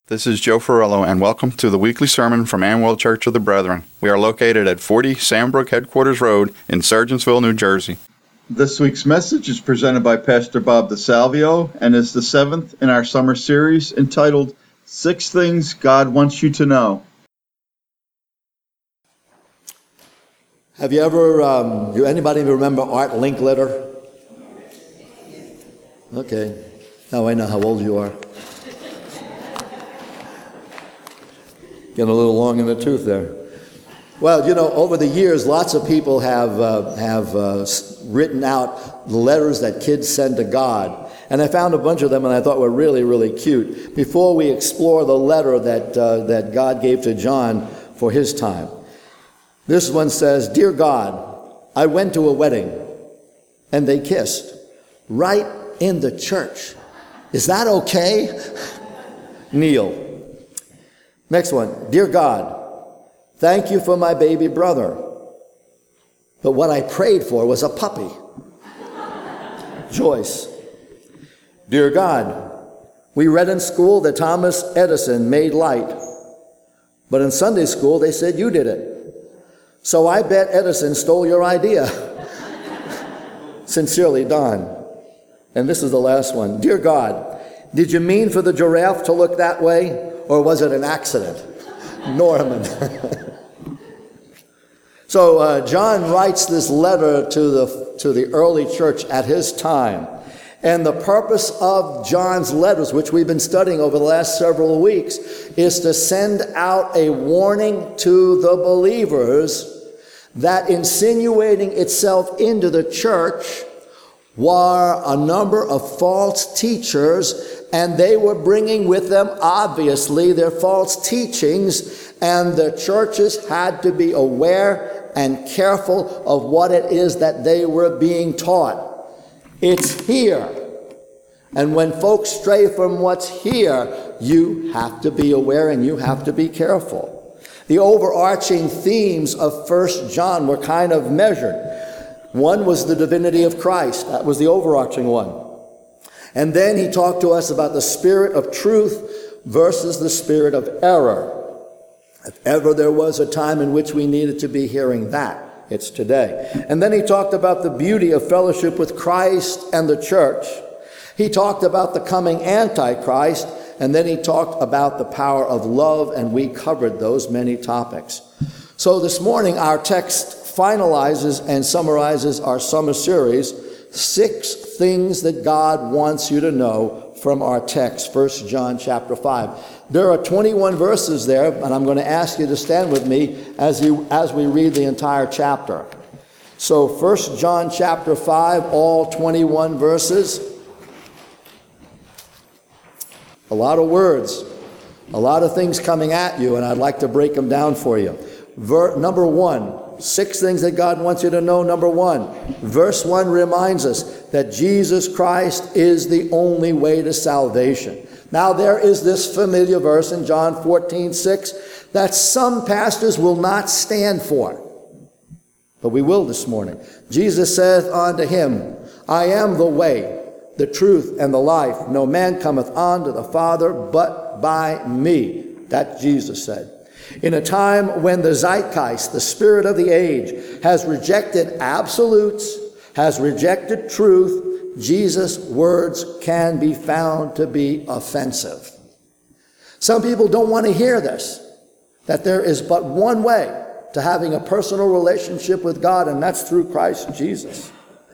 This is Joe Ferrello, and welcome to the weekly sermon from Amwell Church of the Brethren. We are located at 40 Sandbrook Headquarters Road in Sergeantsville, New Jersey. This week's message is presented by Pastor Bob DeSalvio and is the seventh in our summer series entitled 6 Things God Wants You to Know. Have you ever, do anybody remember Art Linkletter? Okay, now I know how old you are. Getting a little long in the tooth there. Well, you know, over the years, lots of people have written out letters that kids send to God. And I found a bunch of them and I thought were really, really cute. Before we explore the letter that God gave to John for his time. This one says, "Dear God, I went to a wedding and they kissed right in the church. Is that okay?" Neil. Next one, "Dear God, thank you for my baby brother, but what I prayed for was a puppy." Joyce. "Dear God, we read in school that Thomas Edison made light, but in Sunday school they said you did it. So I bet Edison stole your idea." Sincerely, Don. And this is the last one. "Dear God, did you mean for the giraffe to look that way? Or was it an accident?" Norman. So John writes this letter to the early church at his time. And the purpose of John's letters, which we've been studying over the last several weeks, is to send out a warning to the believers that insinuating itself into the church were a number of false teachers, and they were bringing with them, obviously, their false teachings, and the churches had to be aware and careful of what it is that they were being taught. It's here. And when folks stray from what's here, you have to be aware and you have to be careful. The overarching themes of 1 John were kind of measured. One was the divinity of Christ. That was the overarching one. And then he talked to us about the spirit of truth versus the spirit of error. If ever there was a time in which we needed to be hearing that, it's today. And then he talked about the beauty of fellowship with Christ and the church. He talked about the coming Antichrist, and then he talked about the power of love, and we covered those many topics. So this morning, our text finalizes and summarizes our summer series, 6 things that God wants you to know, from our text, 1 John chapter 5. There are 21 verses there, and I'm going to ask you to stand with me as we read the entire chapter. So 1 John chapter 5, all 21 verses. A lot of words, a lot of things coming at you, and I'd like to break them down for you. Number 1, 6 things that God wants you to know. Number 1, verse 1 reminds us that Jesus Christ is the only way to salvation. Now there is this familiar verse in John 14:6 that some pastors will not stand for, but we will this morning. Jesus saith unto him, "I am the way, the truth, and the life. No man cometh unto the Father but by me." That Jesus said. In a time when the zeitgeist, the spirit of the age, has rejected absolutes, has rejected truth, Jesus' words can be found to be offensive. Some people don't want to hear this, that there is but one way to having a personal relationship with God, and that's through Christ Jesus.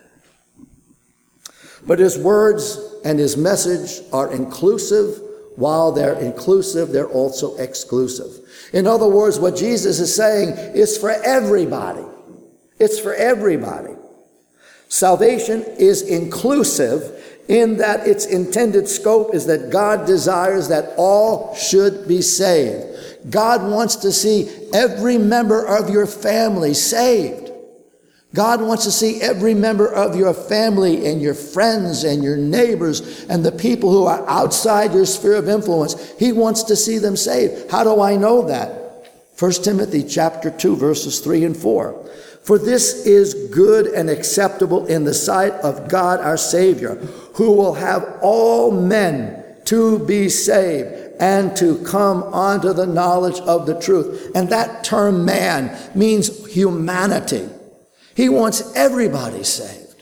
But his words and his message are inclusive. While they're inclusive, they're also exclusive. In other words, what Jesus is saying is for everybody. It's for everybody. Salvation is inclusive in that its intended scope is that God desires that all should be saved. God wants to see every member of your family saved. God wants to see every member of your family and your friends and your neighbors and the people who are outside your sphere of influence. He wants to see them saved. How do I know that? 1 Timothy chapter 2, verses 3 and 4. "For this is good and acceptable in the sight of God our Savior, who will have all men to be saved and to come unto the knowledge of the truth. And that term man means humanity. He wants everybody saved.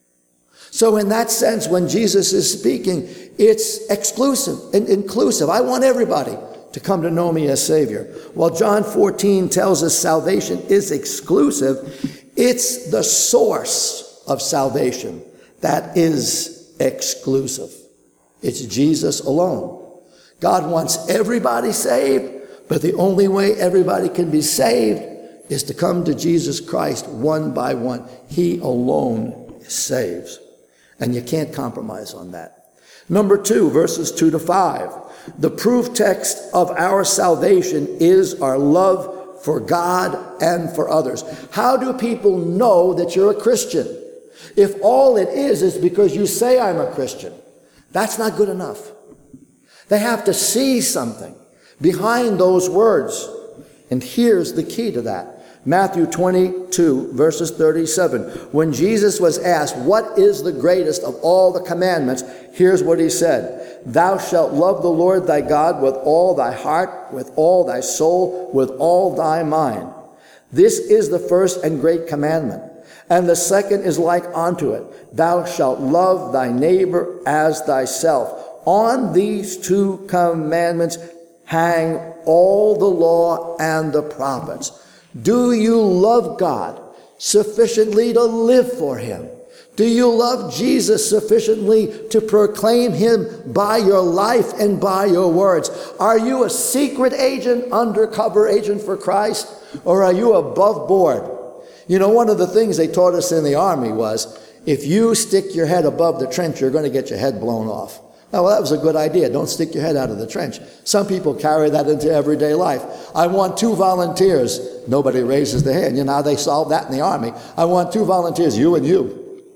So in that sense, when Jesus is speaking, it's exclusive and inclusive. I want everybody to come to know me as Savior. While John 14 tells us salvation is exclusive, it's the source of salvation that is exclusive. It's Jesus alone. God wants everybody saved, but the only way everybody can be saved is to come to Jesus Christ one by one. He alone saves. And you can't compromise on that. Number 2, verses 2 to 5. The proof text of our salvation is our love for God and for others. How do people know that you're a Christian? If all it is because you say I'm a Christian, that's not good enough. They have to see something behind those words. And here's the key to that. Matthew 22, verses 37. When Jesus was asked, what is the greatest of all the commandments? Here's what he said. Thou shalt love the Lord thy God with all thy heart, with all thy soul, with all thy mind. This is the first and great commandment. And the second is like unto it. Thou shalt love thy neighbor as thyself. On these 2 commandments hang all the law and the prophets. Do you love God sufficiently to live for him? Do you love Jesus sufficiently to proclaim him by your life and by your words? Are you a secret agent, undercover agent for Christ? Or are you above board? You know, one of the things they taught us in the Army was, if you stick your head above the trench, you're going to get your head blown off. Now, well, that was a good idea. Don't stick your head out of the trench. Some people carry that into everyday life. I want 2 volunteers. Nobody raises their hand. You know how they solve that in the Army. I want 2 volunteers, you and you.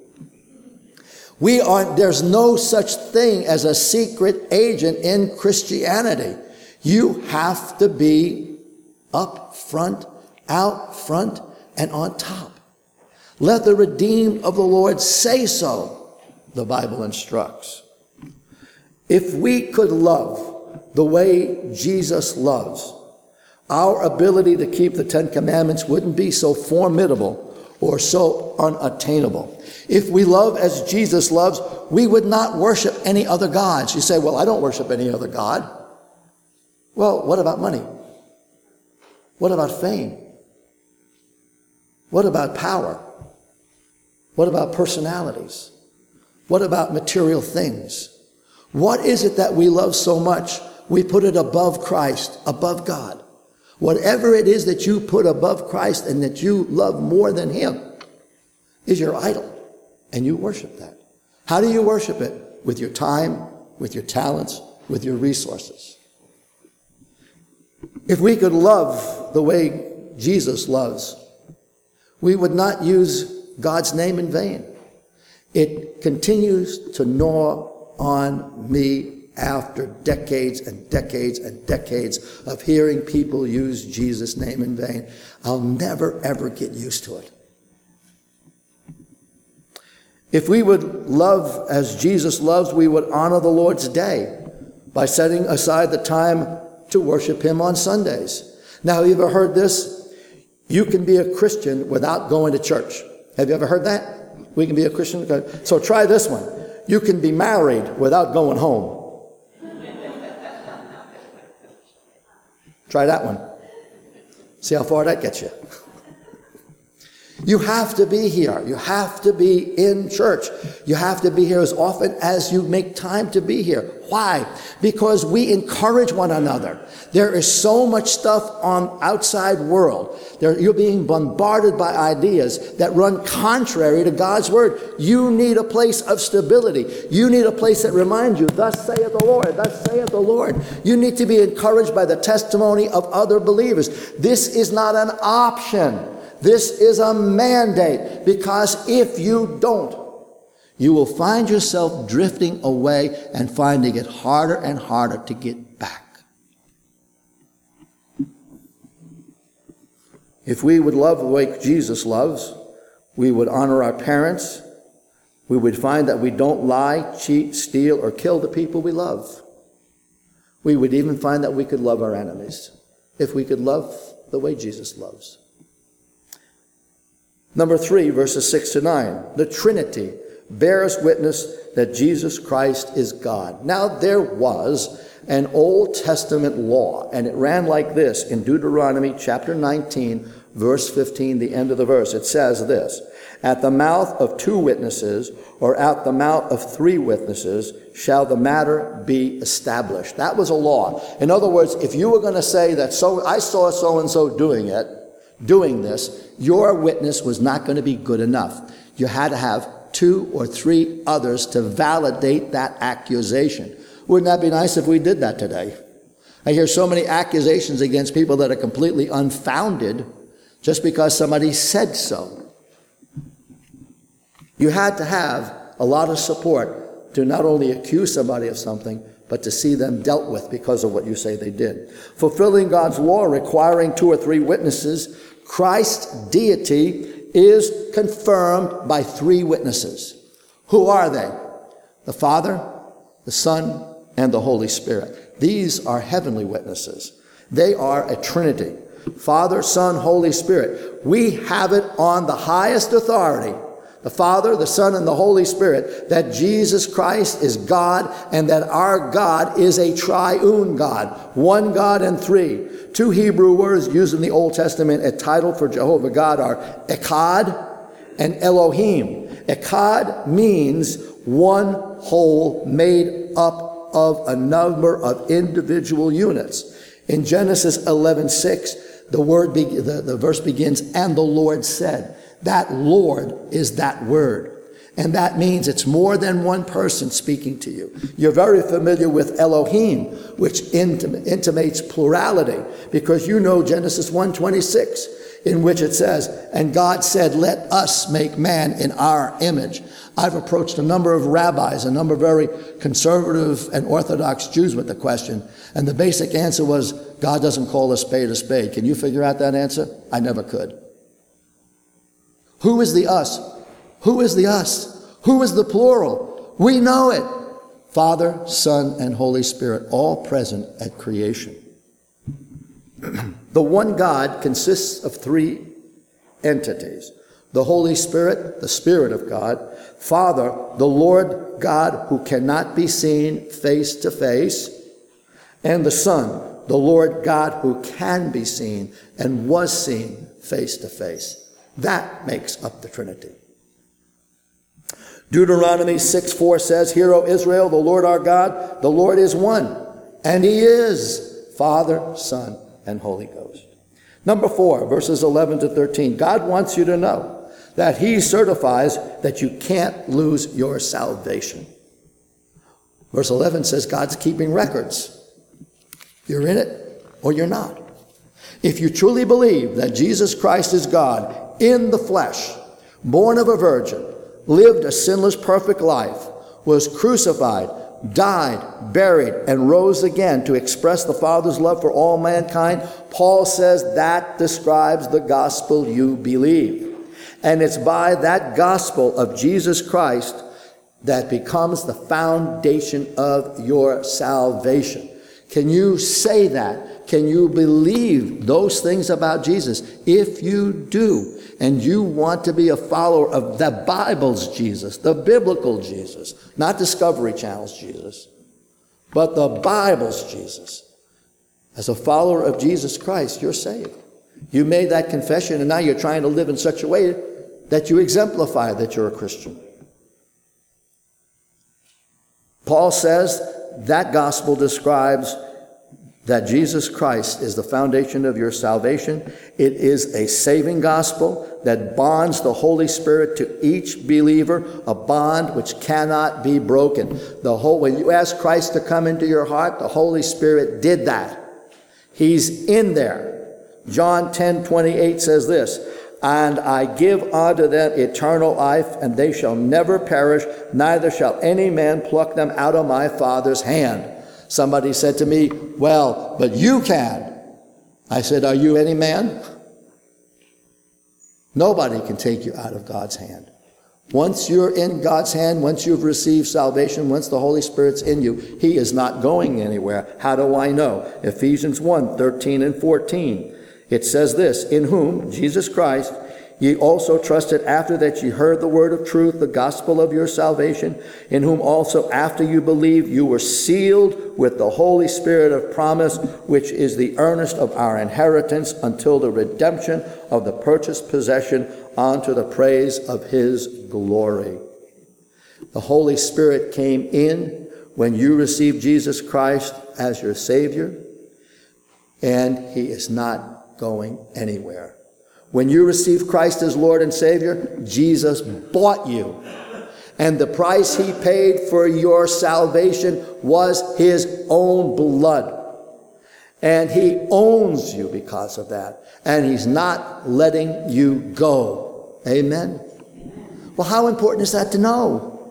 There's no such thing as a secret agent in Christianity. You have to be up front, out front, and on top. Let the redeemed of the Lord say so, the Bible instructs. If we could love the way Jesus loves, our ability to keep the 10 commandments wouldn't be so formidable or so unattainable. If we love as Jesus loves, we would not worship any other gods. You say, well, I don't worship any other god. Well, what about money? What about fame? What about power? What about personalities? What about material things? What is it that we love so much? We put it above Christ, above God. Whatever it is that you put above Christ and that you love more than him is your idol. And you worship that. How do you worship it? With your time, with your talents, with your resources. If we could love the way Jesus loves, we would not use God's name in vain. It continues to gnaw on me after decades and decades and decades of hearing people use Jesus' name in vain. I'll never, ever get used to it. If we would love as Jesus loves, we would honor the Lord's day by setting aside the time to worship him on Sundays. Now, have you ever heard this? You can be a Christian without going to church. Have you ever heard that? We can be a Christian. So try this one. You can be married without going home. Try that one. See how far that gets you. You have to be here. You have to be in church. You have to be here as often as you make time to be here. Why? Because we encourage one another. There is so much stuff on outside world. You're being bombarded by ideas that run contrary to God's word. You need a place of stability. You need a place that reminds you, thus saith the Lord, thus saith the Lord. You need to be encouraged by the testimony of other believers. This is not an option. This is a mandate, because if you don't, you will find yourself drifting away and finding it harder and harder to get back. If we would love the way Jesus loves, we would honor our parents. We would find that we don't lie, cheat, steal, or kill the people we love. we would even find that we could love our enemies if we could love the way Jesus loves. Number 3, verses 6 to 9. The Trinity bears witness that Jesus Christ is God. Now there was an Old Testament law, and it ran like this in Deuteronomy chapter 19, verse 15, the end of the verse. It says this: "At the mouth of 2 witnesses, or at the mouth of 3 witnesses, shall the matter be established." That was a law. In other words, if you were going to say that I saw so-and-so doing this, your witness was not going to be good enough. You had to have 2 or 3 others to validate that accusation. Wouldn't that be nice if we did that today? I hear so many accusations against people that are completely unfounded just because somebody said so. You had to have a lot of support to not only accuse somebody of something, but to see them dealt with because of what you say they did. Fulfilling God's law requiring 2 or 3 witnesses, Christ's deity is confirmed by 3 witnesses. Who are they? The Father, the Son, and the Holy Spirit. These are heavenly witnesses. They are a Trinity. Father, Son, Holy Spirit. We have it on the highest authority, the Father, the Son, and the Holy Spirit, that Jesus Christ is God and that our God is a triune God, one God and 3. 2 Hebrew words used in the Old Testament, a title for Jehovah God, are Echad and Elohim. Echad means one whole made up of a number of individual units. In Genesis 11:6, the verse begins, "And the Lord said." That Lord is that word. And that means it's more than one person speaking to you. You're very familiar with Elohim, which intimates plurality, because you know Genesis 1:26, in which it says, "And God said, let us make man in our image." I've approached a number of rabbis, a number of very conservative and Orthodox Jews with the question, and the basic answer was, God doesn't call a spade a spade. Can you figure out that answer? I never could. Who is the us? Who is the us? Who is the plural? We know it. Father, Son, and Holy Spirit, all present at creation. The one God consists of 3 entities. The Holy Spirit, the Spirit of God. Father, the Lord God who cannot be seen face to face. And the Son, the Lord God who can be seen and was seen face to face. That makes up the Trinity. Deuteronomy 6:4 says, "Hear, O Israel, the Lord our God, the Lord is one, and he is Father, Son, and Holy Ghost." Number 4, verses 11 to 13. God wants you to know that he certifies that you can't lose your salvation. Verse 11 says God's keeping records. You're in it or you're not. If you truly believe that Jesus Christ is God in the flesh, born of a virgin, lived a sinless, perfect life, was crucified, died, buried, and rose again to express the Father's love for all mankind, Paul says that describes the gospel you believe. And it's by that gospel of Jesus Christ that becomes the foundation of your salvation. Can you say that? Can you believe those things about Jesus? If you do, and you want to be a follower of the Bible's Jesus, the biblical Jesus, not Discovery Channel's Jesus, but the Bible's Jesus, as a follower of Jesus Christ, you're saved. You made that confession, and now you're trying to live in such a way that you exemplify that you're a Christian. Paul says that gospel describes that Jesus Christ is the foundation of your salvation. It is a saving gospel that bonds the Holy Spirit to each believer, a bond which cannot be broken. When you ask Christ to come into your heart, the Holy Spirit did that. He's in there. John 10:28 says this, "And I give unto them eternal life, and they shall never perish, neither shall any man pluck them out of my Father's hand." Somebody said to me, "Well, but you can." I said, "Are you any man?" Nobody can take you out of God's hand. Once you're in God's hand, once you've received salvation, once the Holy Spirit's in you, he is not going anywhere. How do I know? Ephesians 1:13 and 14. It says this, in whom, Jesus Christ, ye also trusted after that ye heard the word of truth, the gospel of your salvation, in whom also after you believed you were sealed with the Holy Spirit of promise, which is the earnest of our inheritance until the redemption of the purchased possession unto the praise of his glory. The Holy Spirit came in when you received Jesus Christ as your Savior, and he is not going anywhere. When you receive Christ as Lord and Savior, Jesus bought you. And the price he paid for your salvation was his own blood. And he owns you because of that. And he's not letting you go. Amen? Well, how important is that to know?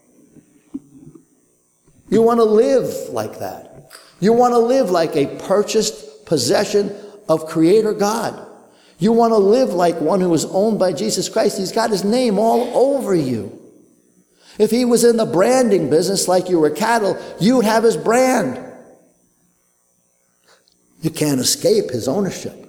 You want to live like that. You want to live like a purchased possession of Creator God. You want to live like one who is owned by Jesus Christ. He's got his name all over you. If he was in the branding business like you were cattle, you would have his brand. You can't escape his ownership.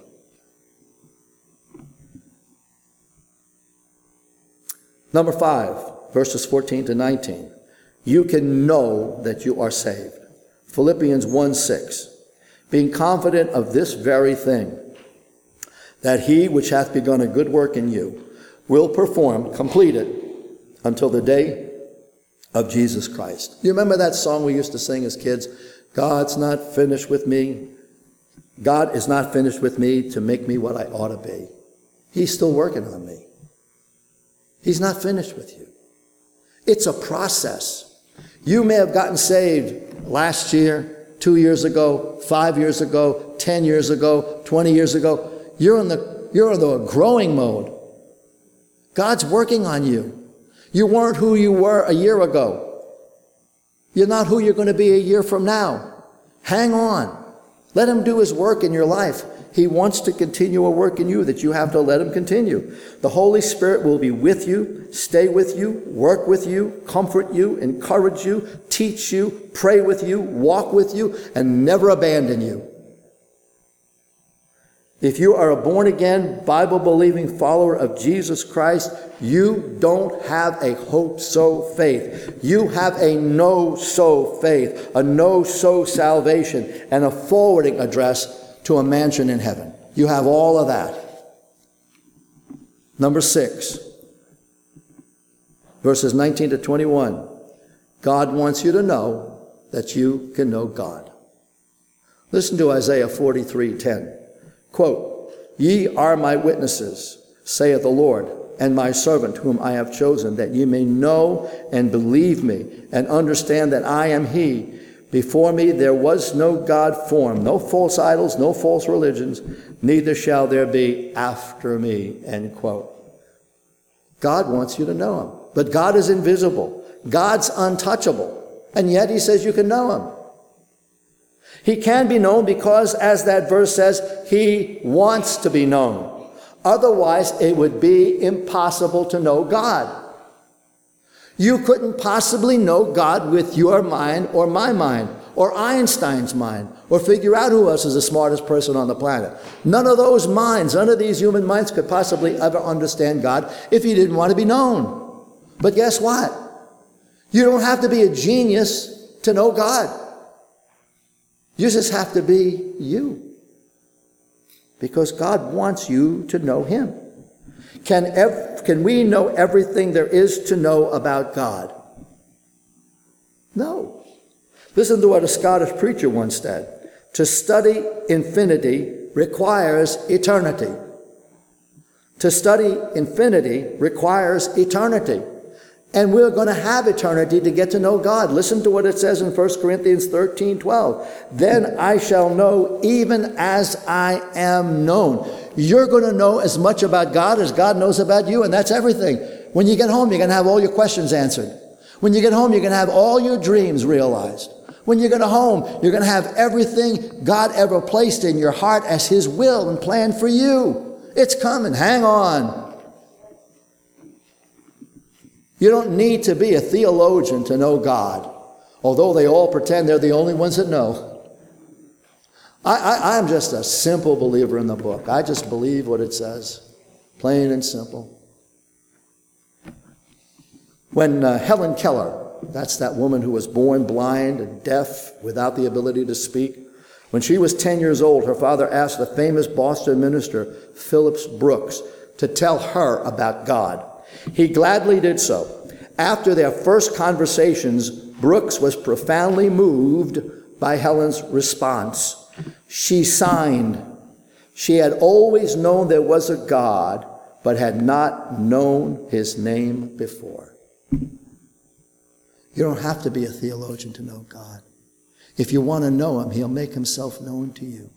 Number 5, verses 14 to 19. You can know that you are saved. Philippians 1:6. Being confident of this very thing, that he which hath begun a good work in you will perform, complete it, until the day of Jesus Christ. You remember that song we used to sing as kids? God's not finished with me. God is not finished with me to make me what I ought to be. He's still working on me. He's not finished with you. It's a process. You may have gotten saved last year, 2 years ago, 5 years ago, 10 years ago, 20 years ago. You're in the growing mode. God's working on you. You weren't who you were a year ago. You're not who you're going to be a year from now. Hang on. Let him do his work in your life. He wants to continue a work in you that you have to let him continue. The Holy Spirit will be with you, stay with you, work with you, comfort you, encourage you, teach you, pray with you, walk with you, and never abandon you. If you are a born-again, Bible-believing follower of Jesus Christ, you don't have a hope-so faith. You have a no-so faith, a no-so salvation, and a forwarding address to a mansion in heaven. You have all of that. Number 6, verses 19 to 21. God wants you to know that you can know God. Listen to Isaiah 43:10. Quote, ye are my witnesses, saith the Lord, and my servant whom I have chosen, that ye may know and believe me, and understand that I am he. Before me there was no God formed, no false idols, no false religions, neither shall there be after me. End quote. God wants you to know him. But God is invisible. God's untouchable. And yet he says you can know him. He can be known because, as that verse says, he wants to be known. Otherwise, it would be impossible to know God. You couldn't possibly know God with your mind or my mind or Einstein's mind or figure out who else is the smartest person on the planet. None of those minds, none of these human minds could possibly ever understand God if he didn't want to be known. But guess what? You don't have to be a genius to know God. You just have to be you. Because God wants you to know him. Can we know everything there is to know about God? No. Listen to what a Scottish preacher once said. To study infinity requires eternity. To study infinity requires eternity. And we're going to have eternity to get to know God. Listen to what it says in 1 Corinthians 13:12. Then I shall know even as I am known. You're going to know as much about God as God knows about you, and that's everything. When you get home, you're going to have all your questions answered. When you get home, you're going to have all your dreams realized. When you get home, you're going to have everything God ever placed in your heart as his will and plan for you. It's coming. Hang on. You don't need to be a theologian to know God, although they all pretend they're the only ones that know. I'm just a simple believer in the book. I just believe what it says, plain and simple. When Helen Keller, that's that woman who was born blind and deaf without the ability to speak, when she was 10 years old, her father asked the famous Boston minister, Phillips Brooks, to tell her about God. He gladly did so. After their first conversations, Brooks was profoundly moved by Helen's response. She signed. She had always known there was a God, but had not known his name before. You don't have to be a theologian to know God. If you want to know him, he'll make himself known to you.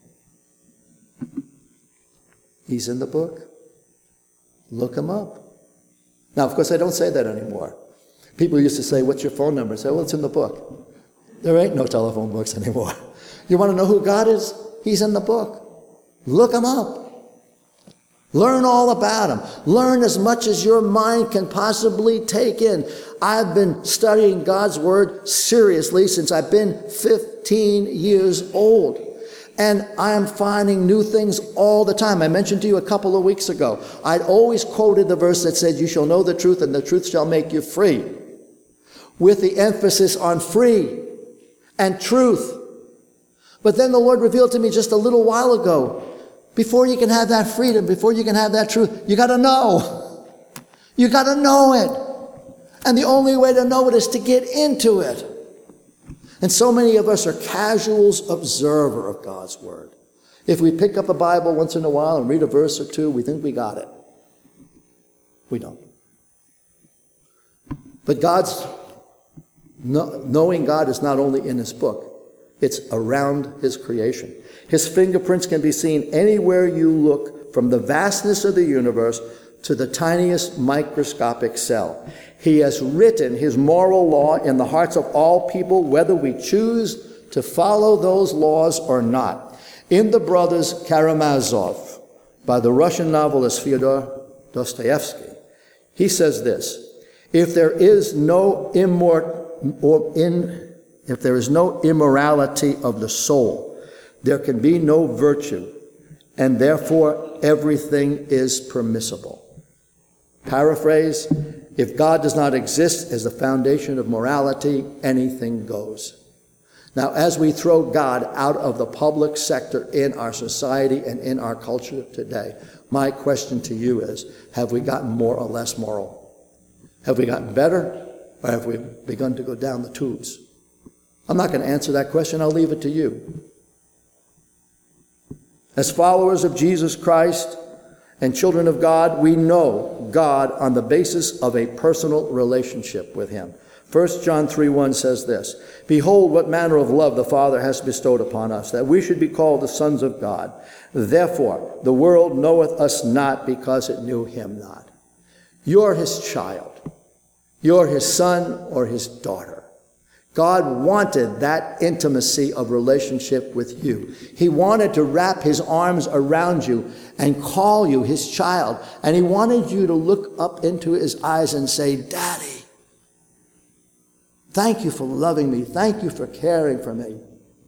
He's in the book. Look him up. Now, of course, I don't say that anymore. People used to say, what's your phone number? I say, well, it's in the book. There ain't no telephone books anymore. You want to know who God is? He's in the book. Look him up. Learn all about him. Learn as much as your mind can possibly take in. I've been studying God's word seriously since I've been 15 years old. And I am finding new things all the time. I mentioned to you a couple of weeks ago, I'd always quoted the verse that said, you shall know the truth and the truth shall make you free, with the emphasis on free and truth. But then the Lord revealed to me just a little while ago, before you can have that freedom, before you can have that truth, you got to know. You got to know it. And the only way to know it is to get into it. And so many of us are casuals observer of God's word. If we pick up a Bible once in a while and read a verse or two, we think we got it. We don't. But knowing God is not only in his book, it's around his creation. His fingerprints can be seen anywhere you look, from the vastness of the universe to the tiniest microscopic cell. He has written his moral law in the hearts of all people, whether we choose to follow those laws or not. In The Brothers Karamazov, by the Russian novelist Fyodor Dostoevsky, he says this: if there is no immorality of the soul, there can be no virtue, and therefore everything is permissible. Paraphrase: if God does not exist as the foundation of morality, anything goes. Now, as we throw God out of the public sector in our society and in our culture today, my question to you is, have we gotten more or less moral? Have we gotten better, or have we begun to go down the tubes? I'm not going to answer that question. I'll leave it to you. As followers of Jesus Christ and children of God, we know God on the basis of a personal relationship with him. 1 John 3:1 says this: behold, what manner of love the Father has bestowed upon us, that we should be called the sons of God. Therefore, the world knoweth us not, because it knew him not. You're his child. You're his son or his daughter. God wanted that intimacy of relationship with you. He wanted to wrap his arms around you and call you his child. And he wanted you to look up into his eyes and say, Daddy, thank you for loving me. Thank you for caring for me.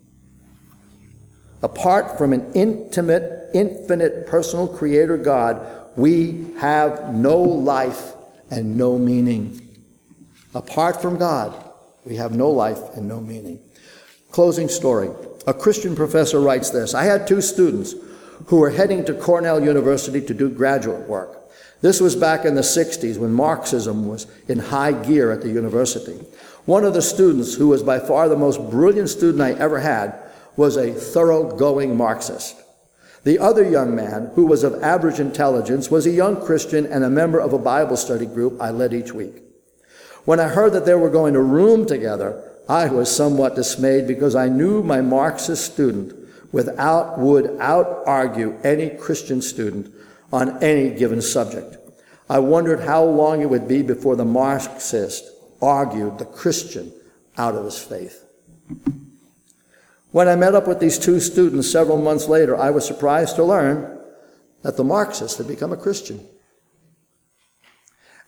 Apart from an intimate, infinite, personal creator God, we have no life and no meaning. Apart from God, we have no life and no meaning. Closing story. A Christian professor writes this: I had two students who were heading to Cornell University to do graduate work. This was back in the 60s, when Marxism was in high gear at the university. One of the students, who was by far the most brilliant student I ever had, was a thoroughgoing Marxist. The other young man, who was of average intelligence, was a young Christian and a member of a Bible study group I led each week. When I heard that they were going to room together, I was somewhat dismayed, because I knew my Marxist student would out-argue any Christian student on any given subject. I wondered how long it would be before the Marxist argued the Christian out of his faith. When I met up with these two students several months later, I was surprised to learn that the Marxist had become a Christian.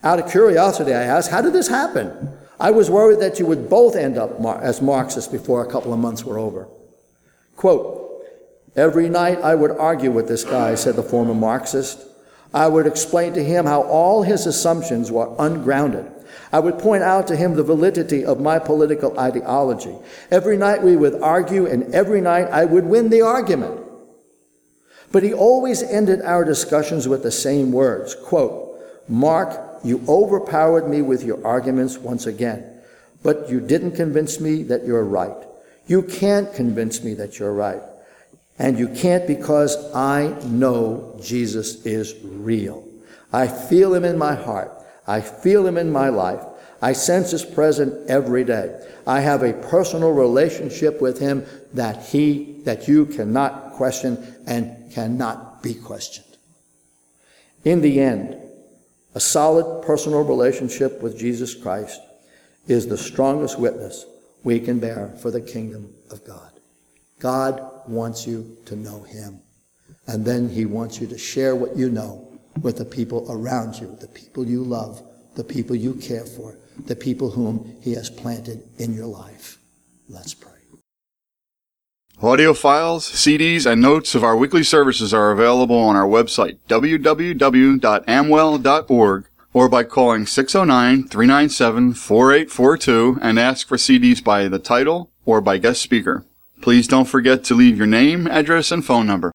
Out of curiosity, I asked, how did this happen? I was worried that you would both end up as Marxists before a couple of months were over. Quote, every night I would argue with this guy, said the former Marxist. I would explain to him how all his assumptions were ungrounded. I would point out to him the validity of my political ideology. Every night we would argue, and every night I would win the argument. But he always ended our discussions with the same words, quote, Mark, you overpowered me with your arguments once again, but you didn't convince me that you're right. You can't convince me that you're right. And you can't because I know Jesus is real. I feel him in my heart. I feel him in my life. I sense his presence every day. I have a personal relationship with him that you cannot question and cannot be questioned. In the end, a solid personal relationship with Jesus Christ is the strongest witness we can bear for the kingdom of God. God wants you to know him, and then he wants you to share what you know with the people around you, the people you love, the people you care for, the people whom he has planted in your life. Let's pray. Audio files, CDs, and notes of our weekly services are available on our website, www.amwell.org, or by calling 609-397-4842 and ask for CDs by the title or by guest speaker. Please don't forget to leave your name, address, and phone number.